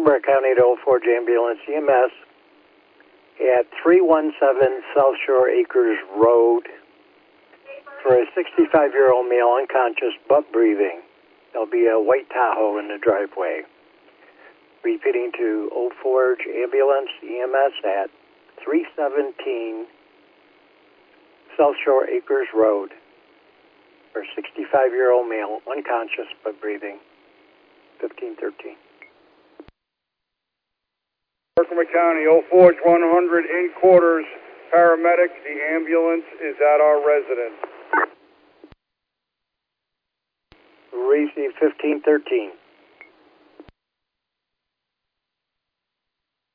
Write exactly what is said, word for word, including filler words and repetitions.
Pembroke County to Old Forge Ambulance E M S at three one seven South Shore Acres Road for a sixty-five-year-old male unconscious but breathing. There'll be a white Tahoe in the driveway. Repeating to Old Forge Ambulance E M S at three seventeen South Shore Acres Road for a sixty-five-year-old male unconscious but breathing. fifteen thirteen. Pembroke County, Old Forge one hundred in quarters, paramedic, the ambulance is at our residence. Receive fifteen thirteen.